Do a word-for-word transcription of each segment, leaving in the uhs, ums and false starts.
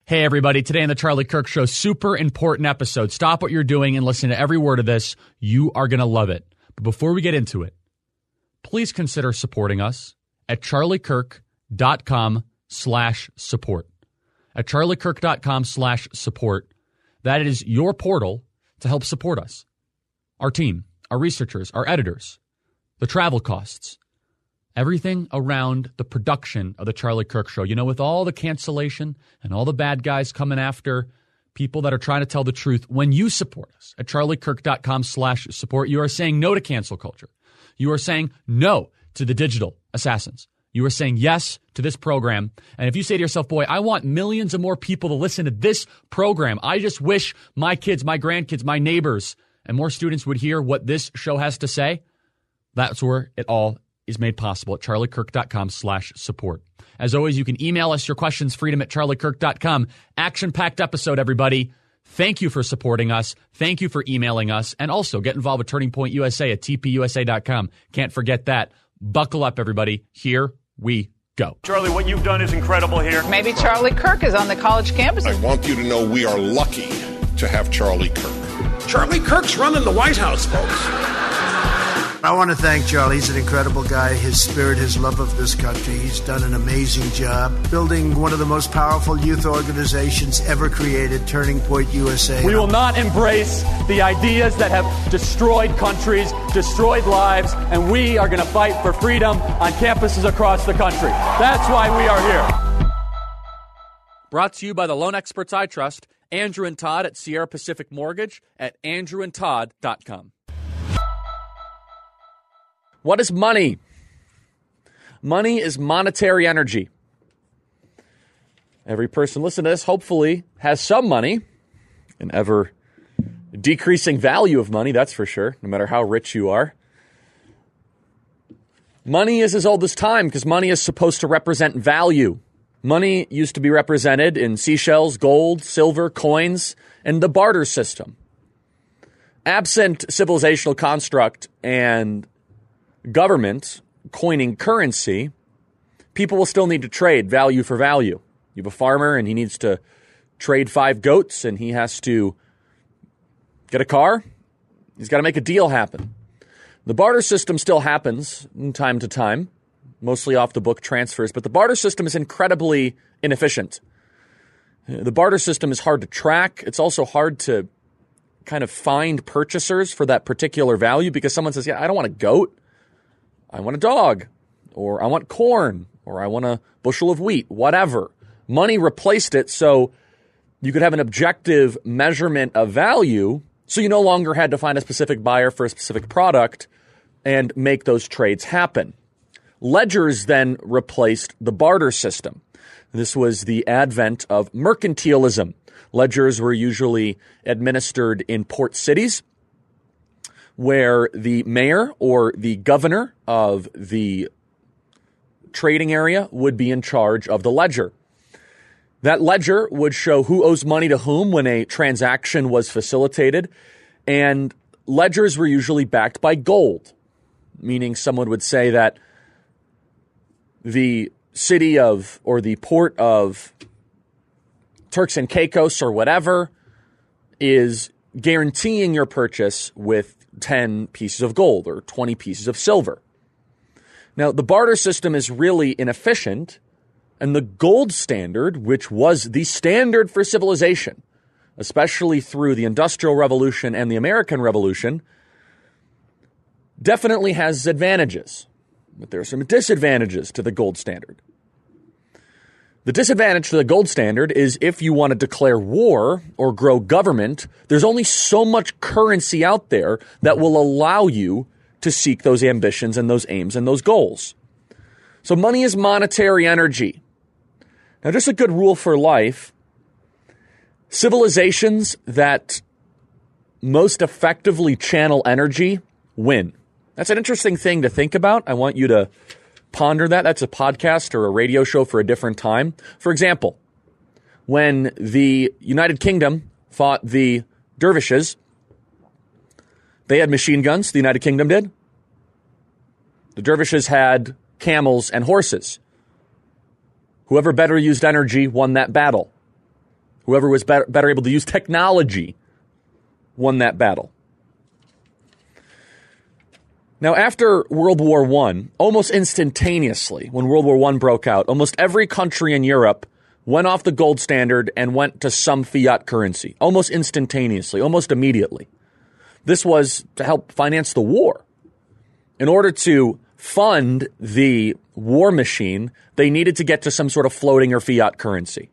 Hey, everybody. Today on the Charlie Kirk Show, super important episode. Stop what you're doing and listen to every word of this. You are going to love it. But before we get into it, please consider supporting us at charliekirk.com slash support. At charliekirk.com slash support. That is your portal to help support us. Our team, our researchers, our editors, the travel costs, everything around the production of the Charlie Kirk Show. You know, with all the cancellation and all the bad guys coming after people that are trying to tell the truth, when you support us at charliekirk.com slash support, you are saying no to cancel culture. You are saying no to the digital assassins. You are saying yes to this program. And if you say to yourself, boy, I want millions of more people to listen to this program. I just wish my kids, my grandkids, my neighbors, and more students would hear what this show has to say. That's where it all is made possible at charliekirk.com slash support. As always, you can email us your questions, freedom at charliekirk dot com. Action-packed episode, everybody. Thank you for supporting us. Thank you for emailing us. And also get involved with Turning Point U S A at t p u s a dot com. Can't forget that. Buckle up, everybody. Here we go. Charlie, what you've done is incredible here. Maybe Charlie Kirk is on the college campus. I want you to know we are lucky to have Charlie Kirk. Charlie Kirk's running the White House, folks. I want to thank Charlie. He's an incredible guy. His spirit, his love of this country. He's done an amazing job building one of the most powerful youth organizations ever created, Turning Point U S A. We will not embrace the ideas that have destroyed countries, destroyed lives, and we are going to fight for freedom on campuses across the country. That's why we are here. Brought to you by the loan experts I trust, Andrew and Todd at Sierra Pacific Mortgage at andrew and todd dot com. What is money? Money is monetary energy. Every person listening to this hopefully has some money, an ever decreasing value of money, that's for sure, no matter how rich you are. Money is as old as time because money is supposed to represent value. Money used to be represented in seashells, gold, silver, coins, and the barter system. Absent civilizational construct and government coining currency, people will still need to trade value for value. You have a farmer and he needs to trade five goats and he has to get a car. He's got to make a deal happen. The barter system still happens from time to time, mostly off the book transfers, but the barter system is incredibly inefficient. The barter system is hard to track. It's also hard to kind of find purchasers for that particular value because someone says, yeah, I don't want a goat. I want a dog, or I want corn, or I want a bushel of wheat, whatever. Money replaced it so you could have an objective measurement of value, so you no longer had to find a specific buyer for a specific product and make those trades happen. Ledgers then replaced the barter system. This was the advent of mercantilism. Ledgers were usually administered in port cities, where the mayor or the governor of the trading area would be in charge of the ledger. That ledger would show who owes money to whom when a transaction was facilitated, and ledgers were usually backed by gold, meaning someone would say that the city of or the port of Turks and Caicos or whatever is guaranteeing your purchase with ten pieces of gold or twenty pieces of silver. Now, the barter system is really inefficient, and the gold standard, which was the standard for civilization, especially through the Industrial Revolution and the American Revolution, definitely has advantages. But there are some disadvantages to the gold standard. The disadvantage to the gold standard is if you want to declare war or grow government, there's only so much currency out there that will allow you to seek those ambitions and those aims and those goals. So money is monetary energy. Now, just a good rule for life, civilizations that most effectively channel energy win. That's an interesting thing to think about. I want you to ponder that. That's a podcast or a radio show for a different time. For example, when the United Kingdom fought the dervishes, they had machine guns, the United Kingdom did. The dervishes had camels and horses. Whoever better used energy won that battle. Whoever was better, better able to use technology won that battle. Now, after World War One, almost instantaneously, when World War One broke out, almost every country in Europe went off the gold standard and went to some fiat currency, almost instantaneously, almost immediately. This was to help finance the war. In order to fund the war machine, they needed to get to some sort of floating or fiat currency.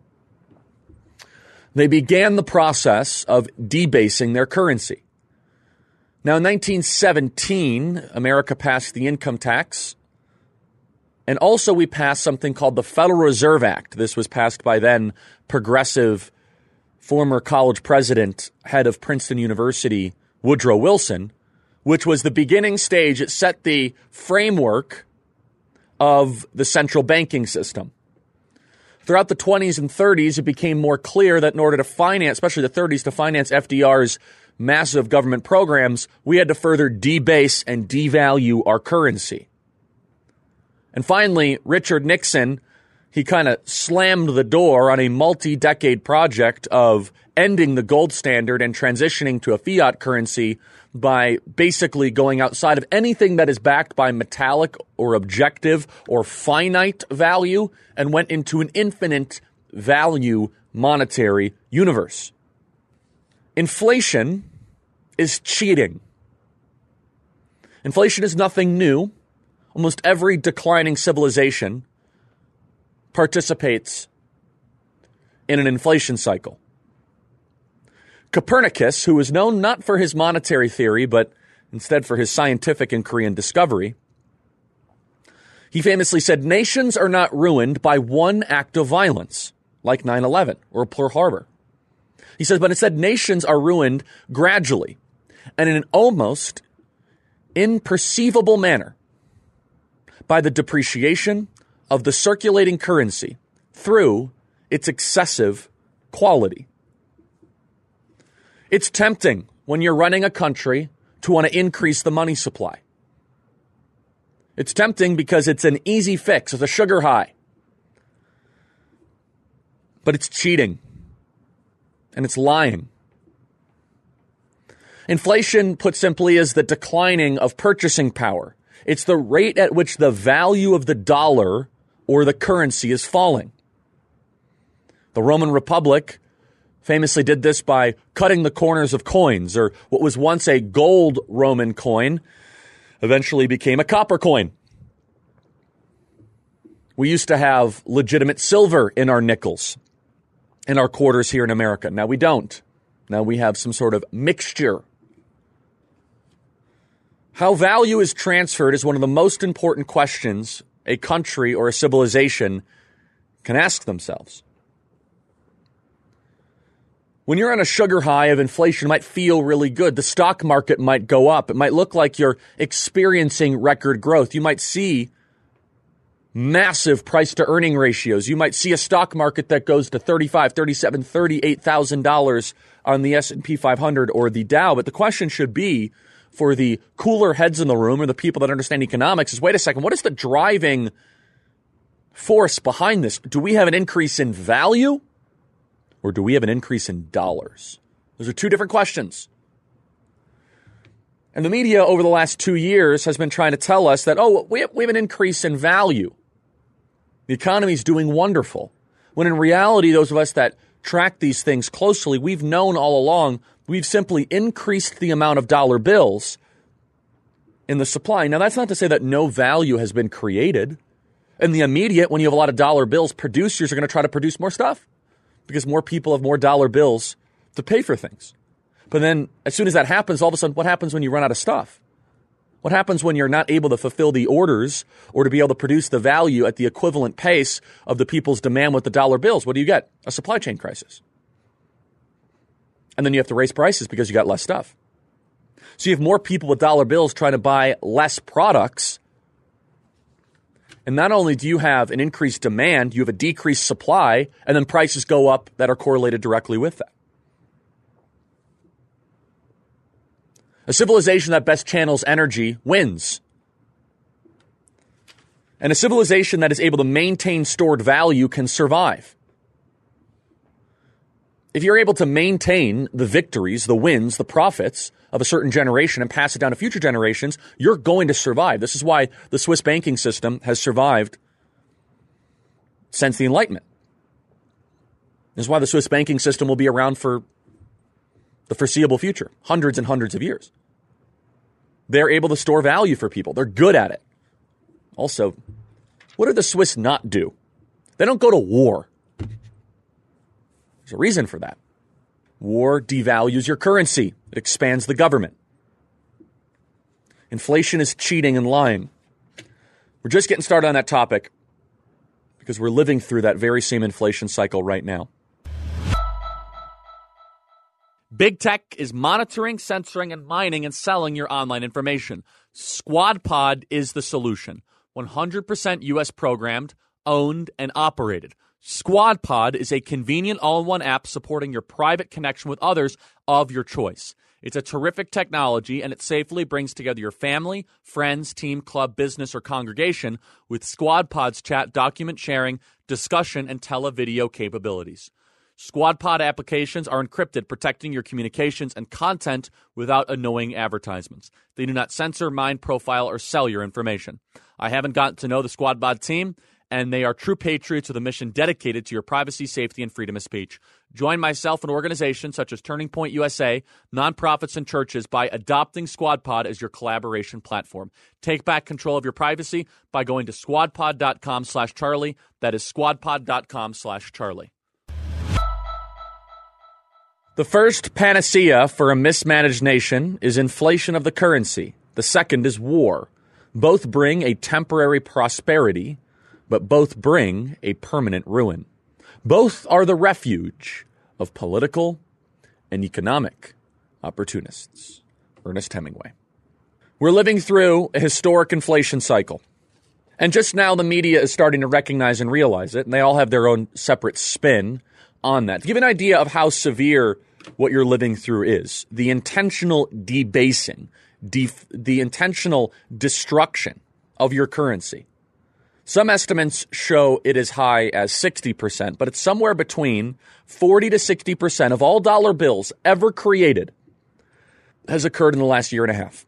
They began the process of debasing their currency. Now, in nineteen seventeen, America passed the income tax, and also we passed something called the Federal Reserve Act. This was passed by then progressive former college president, head of Princeton University, Woodrow Wilson, which was the beginning stage. It set the framework of the central banking system. Throughout the twenties and thirties, it became more clear that in order to finance, especially the thirties, to finance F D R's massive government programs, we had to further debase and devalue our currency. And finally, Richard Nixon, he kind of slammed the door on a multi-decade project of ending the gold standard and transitioning to a fiat currency by basically going outside of anything that is backed by metallic or objective or finite value and went into an infinite value monetary universe. Inflation is cheating. Inflation is nothing new. Almost every declining civilization participates in an inflation cycle. Copernicus, who is known not for his monetary theory, but instead for his scientific and Korean discovery, he famously said, nations are not ruined by one act of violence, like nine eleven or Pearl Harbor. He says, but instead nations are ruined gradually and in an almost imperceivable manner by the depreciation of the circulating currency through its excessive quality. It's tempting when you're running a country to want to increase the money supply. It's tempting because it's an easy fix. It's a sugar high. But it's cheating. And it's lying. Inflation, put simply, is the declining of purchasing power. It's the rate at which the value of the dollar or the currency is falling. The Roman Republic famously did this by cutting the corners of coins, or what was once a gold Roman coin eventually became a copper coin. We used to have legitimate silver in our nickels, in our quarters here in America. Now we don't. Now we have some sort of mixture. How value is transferred is one of the most important questions a country or a civilization can ask themselves. When you're on a sugar high of inflation, it might feel really good. The stock market might go up. It might look like you're experiencing record growth. You might see massive price to earning ratios. You might see a stock market that goes to thirty-five, thirty-seven, thirty-eight thousand dollars on the S and P five hundred or the Dow. But the question should be, for the cooler heads in the room or the people that understand economics, is, wait a second, what is the driving force behind this? Do we have an increase in value or do we have an increase in dollars? Those are two different questions. And the media over the last two years has been trying to tell us that, oh, we have, we have an increase in value. The economy is doing wonderful. When in reality, those of us that track these things closely, we've known all along we've simply increased the amount of dollar bills in the supply. Now, that's not to say that no value has been created. In the immediate, when you have a lot of dollar bills, producers are going to try to produce more stuff because more people have more dollar bills to pay for things. But then as soon as that happens, all of a sudden, what happens when you run out of stuff? What happens when you're not able to fulfill the orders or to be able to produce the value at the equivalent pace of the people's demand with the dollar bills? What do you get? A supply chain crisis. And then you have to raise prices because you got less stuff. So you have more people with dollar bills trying to buy less products. And not only do you have an increased demand, you have a decreased supply, and then prices go up that are correlated directly with that. A civilization that best channels energy wins. And a civilization that is able to maintain stored value can survive. if you're able to maintain the victories, the wins, the profits of a certain generation and pass it down to future generations, you're going to survive. This is why the Swiss banking system has survived since the Enlightenment. This is why the Swiss banking system will be around for the foreseeable future, hundreds and hundreds of years. They're able to store value for people. They're good at it. Also, what do the Swiss not do? They don't go to war. There's a reason for that. War devalues your currency. It expands the government. Inflation is cheating and lying. We're just getting started on that topic because we're living through that very same inflation cycle right now. Big Tech is monitoring, censoring, and mining and selling your online information. SquadPod is the solution. one hundred percent U S programmed, owned, and operated. SquadPod is a convenient all-in-one app supporting your private connection with others of your choice. It's a terrific technology, and it safely brings together your family, friends, team, club, business, or congregation with SquadPod's chat, document sharing, discussion, and televideo capabilities. SquadPod applications are encrypted, protecting your communications and content without annoying advertisements. They do not censor, mine, profile, or sell your information. I haven't gotten to know the SquadPod team, and they are true patriots with a mission dedicated to your privacy, safety, and freedom of speech. Join myself and organizations such as Turning Point U S A, nonprofits, and churches by adopting SquadPod as your collaboration platform. Take back control of your privacy by going to squadpod.com slash Charlie. That is squadpod.com slash Charlie. The first panacea for a mismanaged nation is inflation of the currency. The second is war. Both bring a temporary prosperity, but both bring a permanent ruin. Both are the refuge of political and economic opportunists. Ernest Hemingway. We're living through a historic inflation cycle. And just now the media is starting to recognize and realize it, and they all have their own separate spin on that. To give you an idea of how severe what you're living through is, the intentional debasing, def- the intentional destruction of your currency. Some estimates show it as high as sixty percent, but it's somewhere between forty to sixty percent of all dollar bills ever created has occurred in the last year and a half.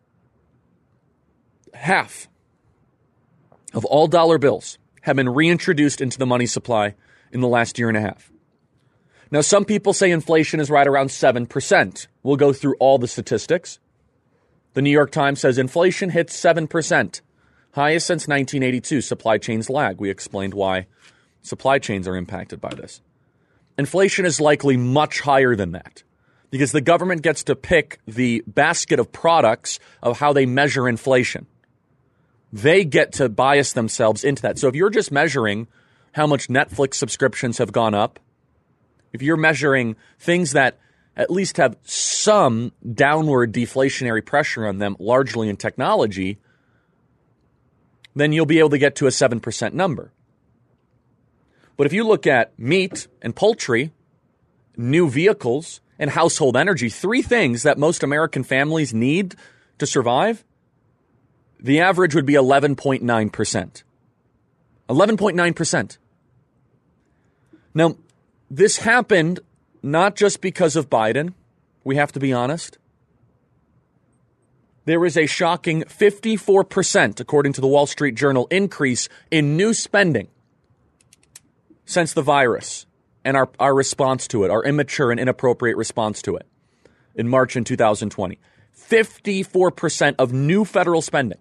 Half of all dollar bills have been reintroduced into the money supply in the last year and a half. Now, some people say inflation is right around seven percent. We'll go through all the statistics. The New York Times says inflation hits seven percent. Highest since nineteen eighty-two. Supply chains lag. We explained why supply chains are impacted by this. Inflation is likely much higher than that because the government gets to pick the basket of products of how they measure inflation. They get to bias themselves into that. So if you're just measuring how much Netflix subscriptions have gone up, if you're measuring things that at least have some downward deflationary pressure on them, largely in technology, then you'll be able to get to a seven percent number. But if you look at meat and poultry, new vehicles, and household energy, three things that most American families need to survive, the average would be eleven point nine percent. eleven point nine percent. Now, this happened not just because of Biden. We have to be honest. There is a shocking fifty-four percent, according to the Wall Street Journal, increase in new spending since the virus and our, our response to it, our immature and inappropriate response to it in March in two thousand twenty. fifty-four percent of new federal spending,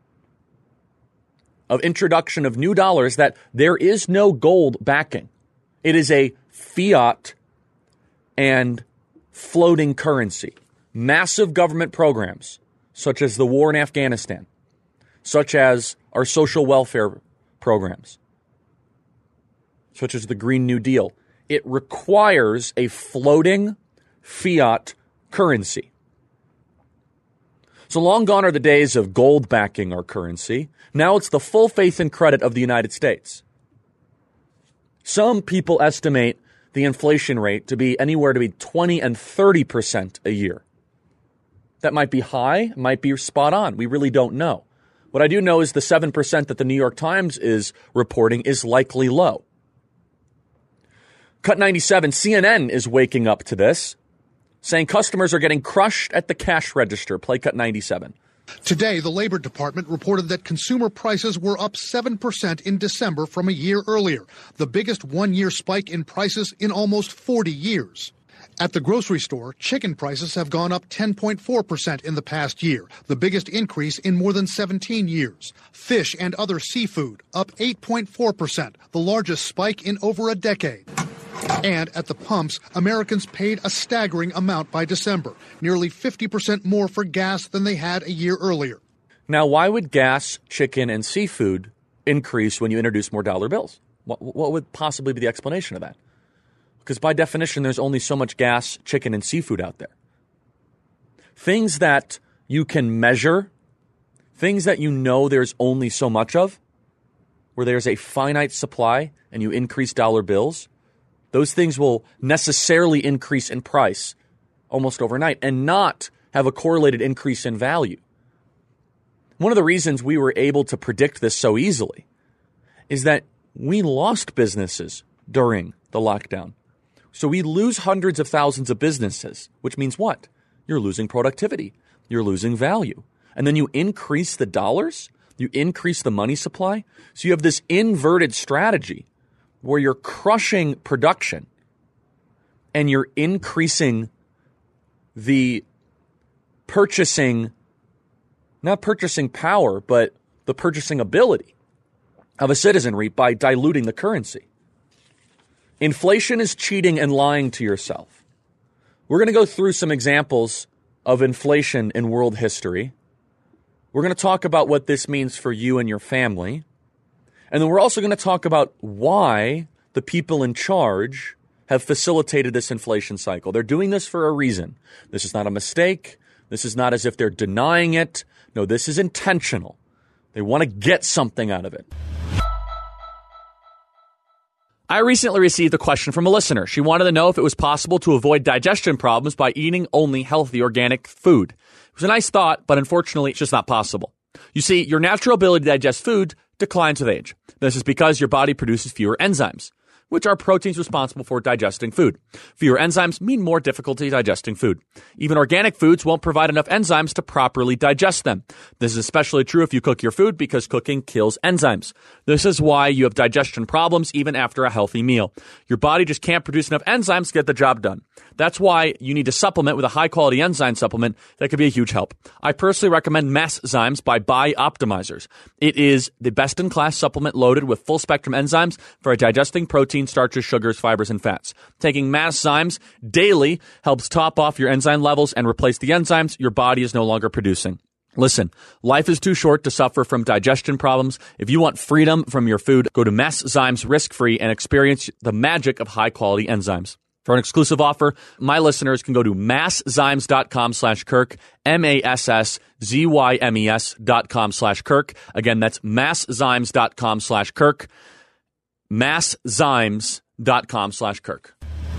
of introduction of new dollars that there is no gold backing. It is a fiat and floating currency. Massive government programs, such as the war in Afghanistan, such as our social welfare programs, such as the Green New Deal. It requires a floating fiat currency. So long gone are the days of gold backing our currency. Now it's the full faith and credit of the United States. Some people estimate the inflation rate to be anywhere to be twenty and thirty percent a year. That might be high, might be spot on. We really don't know. What I do know is the seven percent that the New York Times is reporting is likely low. Cut ninety-seven, C N N is waking up to this, saying customers are getting crushed at the cash register. Play Cut ninety-seven. Today, the Labor Department reported that consumer prices were up seven percent in December from a year earlier, the biggest one-year spike in prices in almost forty years. At the grocery store, chicken prices have gone up ten point four percent in the past year, the biggest increase in more than seventeen years. Fish and other seafood up eight point four percent, the largest spike in over a decade. And at the pumps, Americans paid a staggering amount by December, nearly fifty percent more for gas than they had a year earlier. Now, why would gas, chicken, and seafood increase when you introduce more dollar bills? What, what would possibly be the explanation of that? Because by definition, there's only so much gas, chicken, and seafood out there. Things that you can measure, things that you know there's only so much of, where there's a finite supply and you increase dollar bills, those things will necessarily increase in price almost overnight and not have a correlated increase in value. One of the reasons we were able to predict this so easily is that we lost businesses during the lockdown. So we lose hundreds of thousands of businesses, which means what? You're losing productivity. You're losing value. And then you increase the dollars, you increase the money supply. So you have this inverted strategy where you're crushing production and you're increasing the purchasing, not purchasing power, but the purchasing ability of a citizenry by diluting the currency. Inflation is cheating and lying to yourself. We're going to go through some examples of inflation in world history. We're going to talk about what this means for you and your family. And then we're also going to talk about why the people in charge have facilitated this inflation cycle. They're doing this for a reason. This is not a mistake. This is not as if they're denying it. No, this is intentional. They want to get something out of it. I recently received a question from a listener. She wanted to know if it was possible to avoid digestion problems by eating only healthy organic food. It was a nice thought, but unfortunately, it's just not possible. You see, your natural ability to digest food declines with age. This is because your body produces fewer enzymes, which are proteins responsible for digesting food. Fewer enzymes mean more difficulty digesting food. Even organic foods won't provide enough enzymes to properly digest them. This is especially true if you cook your food because cooking kills enzymes. This is why you have digestion problems even after a healthy meal. Your body just can't produce enough enzymes to get the job done. That's why you need to supplement with a high-quality enzyme supplement that could be a huge help. I personally recommend Masszymes by Bioptimizers. It is the best-in-class supplement loaded with full-spectrum enzymes for digesting protein, starches, sugars, fibers, and fats. Taking Masszymes daily helps top off your enzyme levels and replace the enzymes your body is no longer producing. Listen, life is too short to suffer from digestion problems. If you want freedom from your food, go to Masszymes risk-free and experience the magic of high-quality enzymes. For an exclusive offer, my listeners can go to masszymes.com slash Kirk, M-A-S-S-Z-Y-M-E-S dot com slash Kirk. Again, that's masszymes.com slash Kirk, masszymes.com slash Kirk.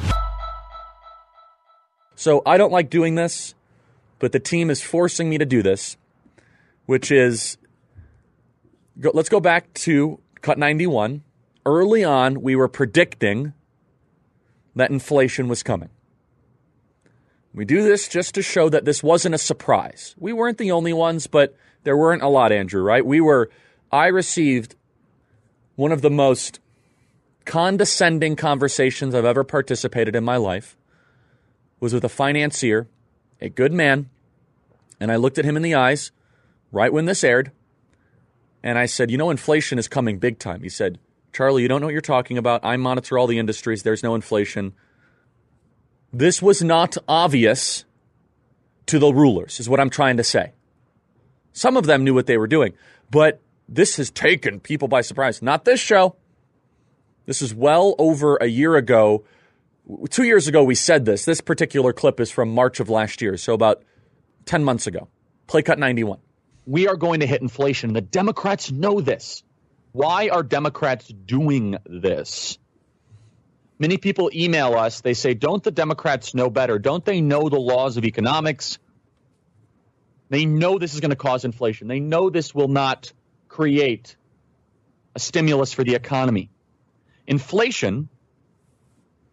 So I don't like doing this, but the team is forcing me to do this, which is, go, let's go back to Cut ninety-one. Early on, we were predicting that inflation was coming. We do this just to show that this wasn't a surprise. We weren't the only ones, but there weren't a lot, Andrew, right? We were, I received one of the most condescending conversations I've ever participated in my life. Was with a financier, a good man, and I looked at him in the eyes right when this aired, and I said, you know, inflation is coming big time. He said, Charlie, you don't know what you're talking about. I monitor all the industries. There's no inflation. This was not obvious to the rulers, is what I'm trying to say. Some of them knew what they were doing, but this has taken people by surprise. Not this show. This is well over a year ago. Two years ago, we said this. This particular clip is from March of last year, so about ten months ago. Play Cut ninety-one. We are going to hit inflation. The Democrats know this. Why are Democrats doing this? Many people email us. They say, don't the Democrats know better? Don't they know the laws of economics? They know this is going to cause inflation. They know this will not create a stimulus for the economy. Inflation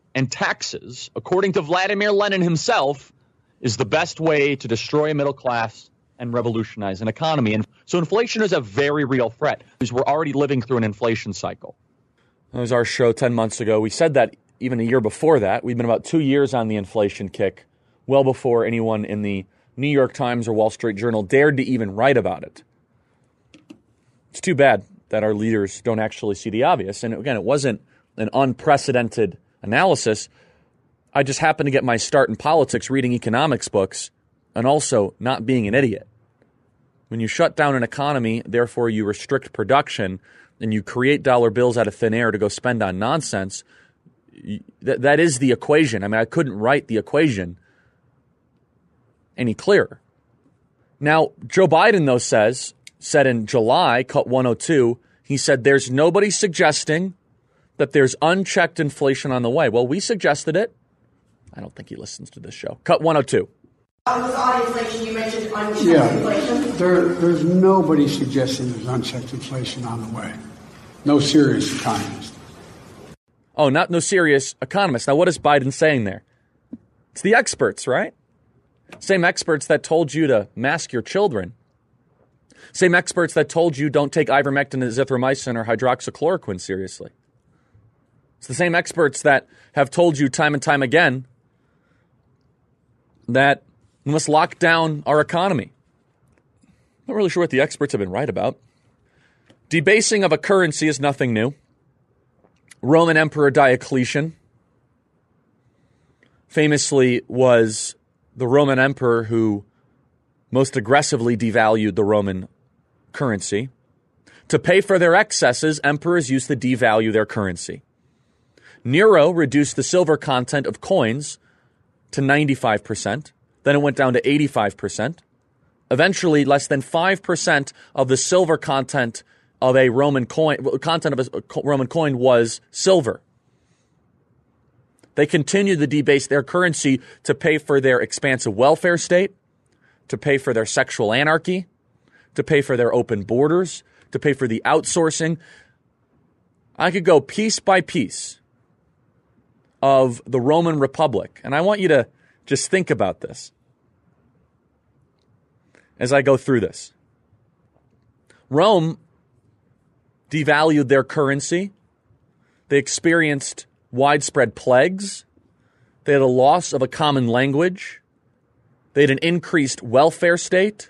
and taxes, according to Vladimir Lenin himself, is the best way to destroy a middle class and revolutionize an economy. And so inflation is a very real threat because we're already living through an inflation cycle. That was our show ten months ago. We said that even a year before that. We've been about two years on the inflation kick, well before anyone in the New York Times or Wall Street Journal dared to even write about it. It's too bad that our leaders don't actually see the obvious. And again, it wasn't an unprecedented analysis. I just happened to get my start in politics reading economics books and also not being an idiot. When you shut down an economy, therefore you restrict production and you create dollar bills out of thin air to go spend on nonsense, that, that is the equation. I mean, I couldn't write the equation any clearer. Now, Joe Biden, though, says, said in July, cut one oh two, he said there's nobody suggesting that there's unchecked inflation on the way. Well, we suggested it. I don't think he listens to this show. Cut one oh two. On this on inflation, you mentioned unchecked yeah, inflation. There, there's nobody suggesting there's unchecked inflation on the way. No serious economist. Oh, not no serious economist. Now, what is Biden saying there? It's the experts, right? Same experts that told you to mask your children. Same experts that told you don't take ivermectin, azithromycin, or hydroxychloroquine seriously. It's the same experts that have told you time and time again that we must lock down our economy. Not really sure what the experts have been right about. Debasing of a currency is nothing new. Roman Emperor Diocletian famously was the Roman emperor who most aggressively devalued the Roman currency. To pay for their excesses, emperors used to devalue their currency. Nero reduced the silver content of coins to ninety-five percent. Then it went down to eighty-five percent. Eventually, less than five percent of the silver content of a Roman coin, content of a Roman coin was silver. They continued to debase their currency to pay for their expansive welfare state, to pay for their sexual anarchy, to pay for their open borders, to pay for the outsourcing. I could go piece by piece of the Roman Republic, and I want you to just think about this as I go through this. Rome devalued their currency. They experienced widespread plagues. They had a loss of a common language. They had an increased welfare state.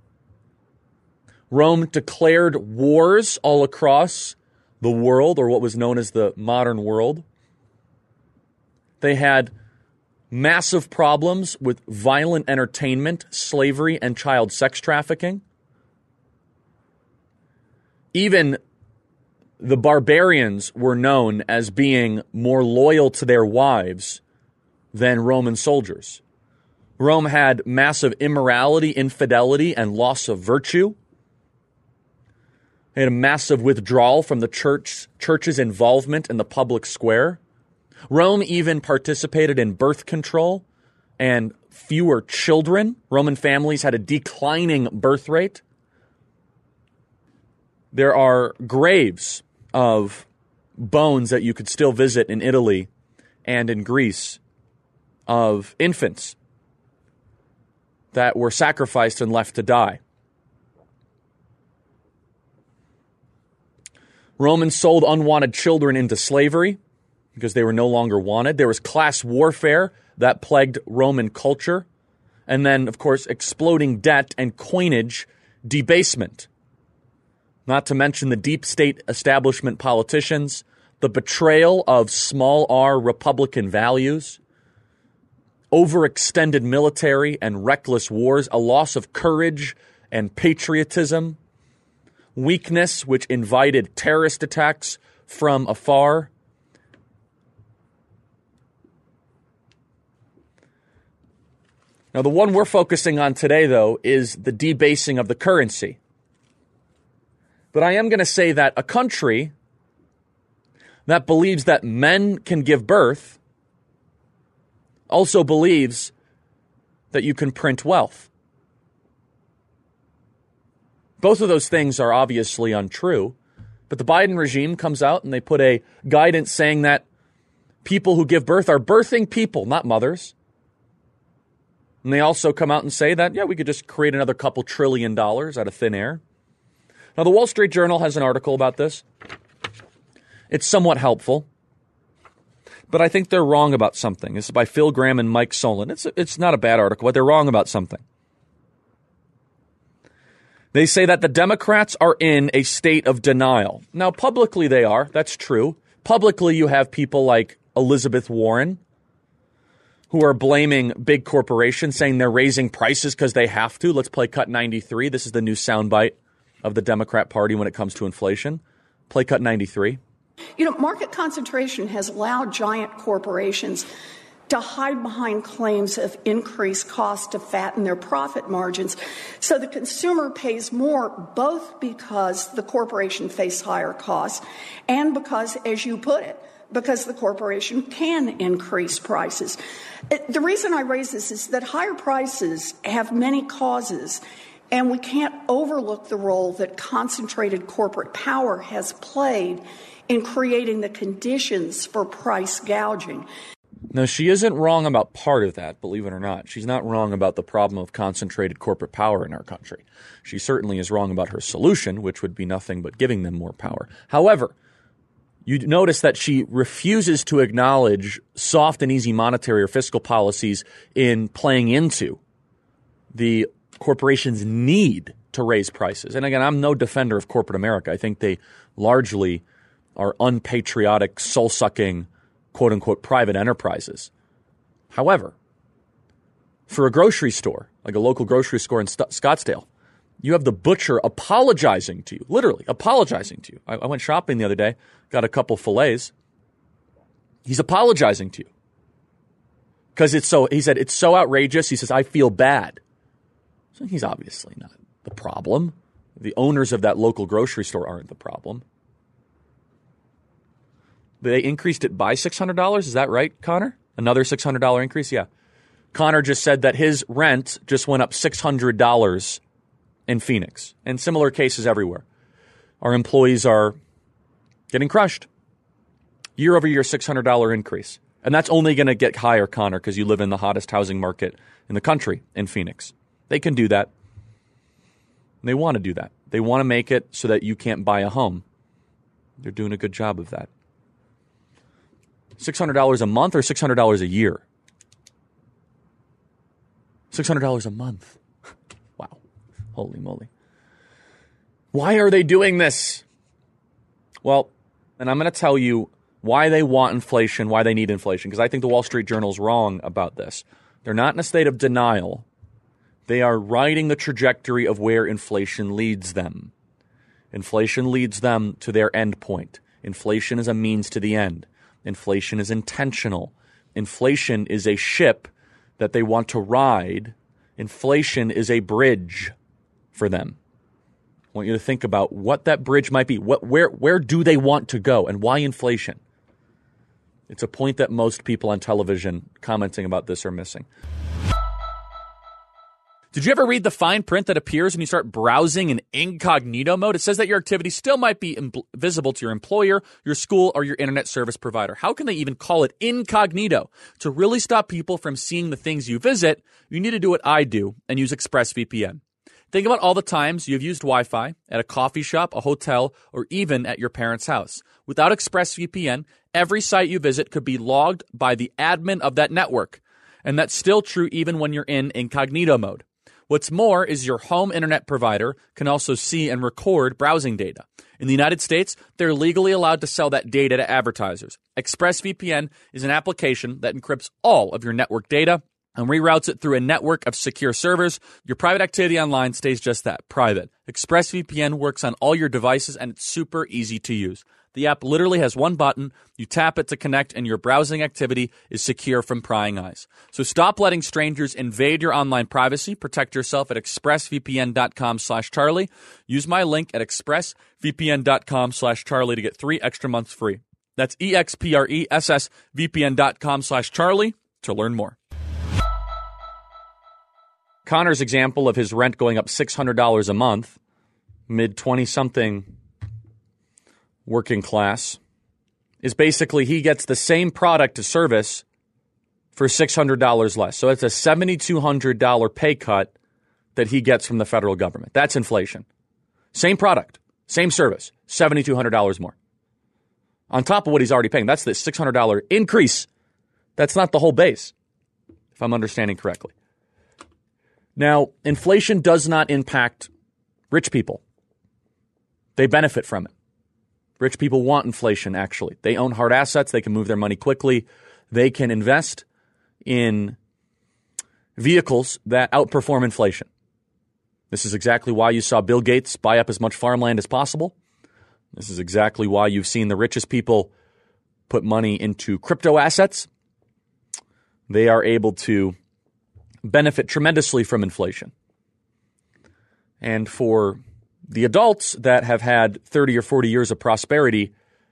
Rome declared wars all across the world, or what was known as the modern world. They had massive problems with violent entertainment, slavery, and child sex trafficking. Even the barbarians were known as being more loyal to their wives than Roman soldiers. Rome had massive immorality, infidelity, and loss of virtue. They had a massive withdrawal from the church, church's involvement in the public square. Rome even participated in birth control and fewer children. Roman families had a declining birth rate. There are graves of bones that you could still visit in Italy and in Greece of infants that were sacrificed and left to die. Romans sold unwanted children into slavery because they were no longer wanted. There was class warfare that plagued Roman culture. And then, of course, exploding debt and coinage debasement. Not to mention the deep state establishment politicians, the betrayal of small r Republican values, overextended military and reckless wars, a loss of courage and patriotism, weakness which invited terrorist attacks from afar. Now, the one we're focusing on today, though, is the debasing of the currency. But I am going to say that a country that believes that men can give birth also believes that you can print wealth. Both of those things are obviously untrue, but the Biden regime comes out and they put a guidance saying that people who give birth are birthing people, not mothers. And they also come out and say that, yeah, we could just create another couple trillion dollars out of thin air. Now, the Wall Street Journal has an article about this. It's somewhat helpful. But I think they're wrong about something. This is by Phil Graham and Mike Solon. It's, it's not a bad article, but they're wrong about something. They say that the Democrats are in a state of denial. Now, publicly they are. That's true. Publicly, you have people like Elizabeth Warren who are blaming big corporations, saying they're raising prices because they have to. Let's play Cut ninety-three. This is the new soundbite of the Democrat Party when it comes to inflation. Play Cut ninety-three. You know, market concentration has allowed giant corporations to hide behind claims of increased cost to fatten their profit margins. So the consumer pays more, both because the corporation faces higher costs and because, as you put it, because the corporation can increase prices. The reason I raise this is that higher prices have many causes, and we can't overlook the role that concentrated corporate power has played in creating the conditions for price gouging. No, she isn't wrong about part of that, believe it or not. She's not wrong about the problem of concentrated corporate power in our country. She certainly is wrong about her solution, which would be nothing but giving them more power. However, you notice that she refuses to acknowledge soft and easy monetary or fiscal policies in playing into the corporations' need to raise prices. And again, I'm no defender of corporate America. I think they largely are unpatriotic, soul-sucking, quote-unquote, private enterprises. However, for a grocery store, like a local grocery store in St- Scottsdale, you have the butcher apologizing to you, literally apologizing to you. I, I went shopping the other day, got a couple fillets. He's apologizing to you because it's so, he said, it's so outrageous. He says, I feel bad. So he's obviously not the problem. The owners of that local grocery store aren't the problem. They increased it by six hundred dollars. Is that right, Connor? Another six hundred dollars increase? Yeah. Connor just said that his rent just went up six hundred dollars in Phoenix, and similar cases everywhere. Our employees are getting crushed. Year over year, six hundred dollars increase. And that's only going to get higher, Connor, because you live in the hottest housing market in the country in Phoenix. They can do that. They want to do that. They want to make it so that you can't buy a home. They're doing a good job of that. six hundred dollars a month or six hundred dollars a year? six hundred dollars a month. Wow. Holy moly. Why are they doing this? Well, and I'm going to tell you why they want inflation, why they need inflation, because I think the Wall Street Journal is wrong about this. They're not in a state of denial. They are riding the trajectory of where inflation leads them. Inflation leads them to their end point. Inflation is a means to the end. Inflation is intentional. Inflation is a ship that they want to ride. Inflation is a bridge for them. I want you to think about what that bridge might be. What, where, where do they want to go, and why inflation? It's a point that most people on television commenting about this are missing. Did you ever read the fine print that appears when you start browsing in incognito mode? It says that your activity still might be im- visible to your employer, your school, or your internet service provider. How can they even call it incognito? To really stop people from seeing the things you visit, you need to do what I do and use ExpressVPN. Think about all the times you've used Wi-Fi at a coffee shop, a hotel, or even at your parents' house. Without ExpressVPN, every site you visit could be logged by the admin of that network. And that's still true even when you're in incognito mode. What's more is your home internet provider can also see and record browsing data. In the United States, they're legally allowed to sell that data to advertisers. ExpressVPN is an application that encrypts all of your network data and reroutes it through a network of secure servers. Your private activity online stays just that, private. ExpressVPN works on all your devices, and it's super easy to use. The app literally has one button. You tap it to connect, and your browsing activity is secure from prying eyes. So stop letting strangers invade your online privacy. Protect yourself at expressvpn.com slash Charlie. Use my link at expressvpn.com slash Charlie to get three extra months free. That's expressvpn.com slash Charlie to learn more. Connor's example of his rent going up six hundred dollars a month, mid twenty-something working class, is basically he gets the same product or service for six hundred dollars less. So it's a seven thousand two hundred dollars pay cut that he gets from the federal government. That's inflation. Same product, same service, seven thousand two hundred dollars more. On top of what he's already paying. That's the six hundred dollars increase. That's not the whole base, if I'm understanding correctly. Now, inflation does not impact rich people. They benefit from it. Rich people want inflation, actually. They own hard assets. They can move their money quickly. They can invest in vehicles that outperform inflation. This is exactly why you saw Bill Gates buy up as much farmland as possible. This is exactly why you've seen the richest people put money into crypto assets. They are able to benefit tremendously from inflation. And for the adults that have had thirty or forty years of prosperity,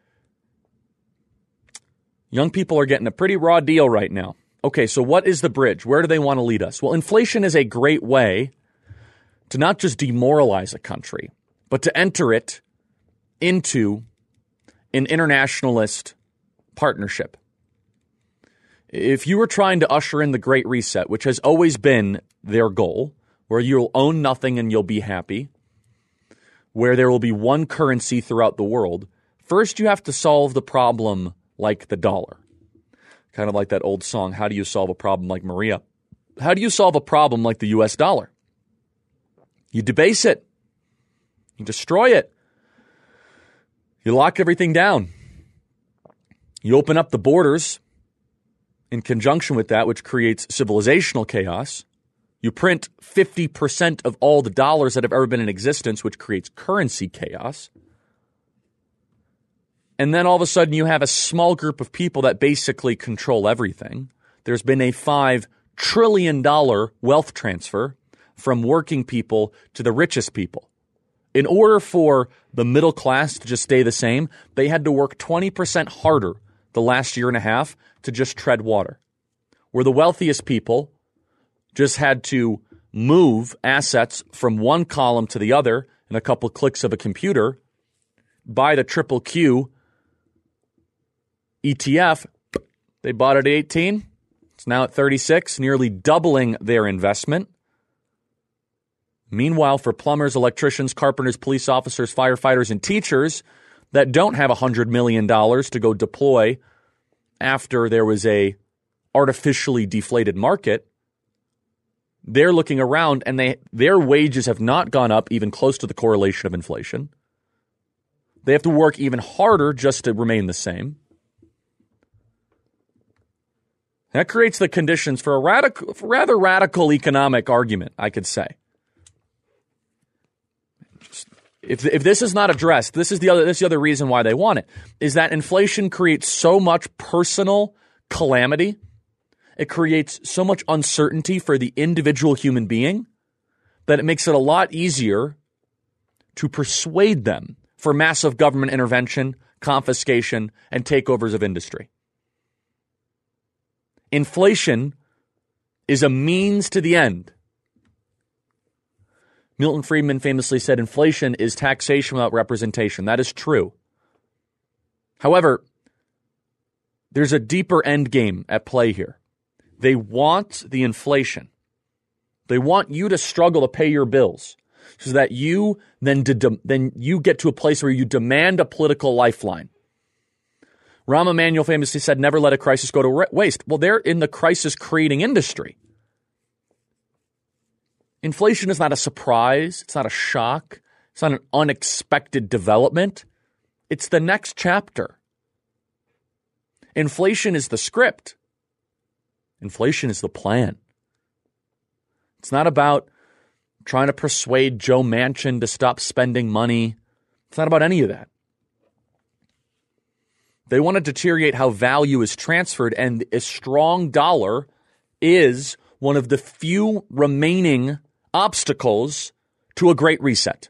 young people are getting a pretty raw deal right now. Okay, so what is the bridge? Where do they want to lead us? Well, inflation is a great way to not just demoralize a country, but to enter it into an internationalist partnership. If you were trying to usher in the Great Reset, which has always been their goal, where you'll own nothing and you'll be happy, where there will be one currency throughout the world, first you have to solve the problem like the dollar. Kind of like that old song, how do you solve a problem like Maria? How do you solve a problem like the U S dollar? You debase it. You destroy it. You lock everything down. You open up the borders in conjunction with that, which creates civilizational chaos. You print fifty percent of all the dollars that have ever been in existence, which creates currency chaos. And then all of a sudden you have a small group of people that basically control everything. There's been a five trillion dollars wealth transfer from working people to the richest people. In order for the middle class to just stay the same, they had to work twenty percent harder the last year and a half to just tread water. Where the wealthiest people just had to move assets from one column to the other in a couple clicks of a computer, buy the triple Q E T F. They bought it at eighteen. It's now at thirty-six, nearly doubling their investment. Meanwhile, for plumbers, electricians, carpenters, police officers, firefighters, and teachers that don't have one hundred million dollars to go deploy after there was a artificially deflated market, they're looking around and they their wages have not gone up even close to the correlation of inflation. They have to work even harder just to remain the same. That creates the conditions for a radical, for rather radical economic argument, I could say. Just, if if this is not addressed, this is the other this is the other reason why they want it, is that inflation creates so much personal calamity. It creates so much uncertainty for the individual human being that it makes it a lot easier to persuade them for massive government intervention, confiscation, and takeovers of industry. Inflation is a means to the end. Milton Friedman famously said, inflation is taxation without representation. That is true. However, there's a deeper end game at play here. They want the inflation. They want you to struggle to pay your bills so that you then, de- then you get to a place where you demand a political lifeline. Rahm Emanuel famously said, never let a crisis go to re- waste. Well, they're in the crisis-creating industry. Inflation is not a surprise. It's not a shock. It's not an unexpected development. It's the next chapter. Inflation is the script. Inflation is the plan. It's not about trying to persuade Joe Manchin to stop spending money. It's not about any of that. They want to deteriorate how value is transferred, and a strong dollar is one of the few remaining obstacles to a great reset.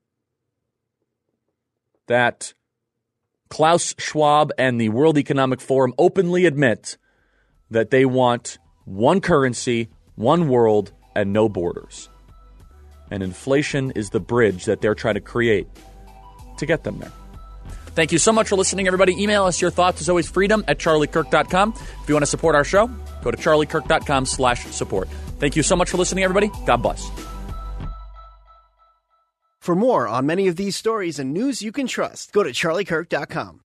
That Klaus Schwab and the World Economic Forum openly admit that they want one currency, one world, and no borders. And inflation is the bridge that they're trying to create to get them there. Thank you so much for listening, everybody. Email us your thoughts, as always, freedom at charlie kirk dot com. If you want to support our show, go to charlie kirk dot com slash support. Thank you so much for listening, everybody. God bless. For more on many of these stories and news you can trust, go to charlie kirk dot com.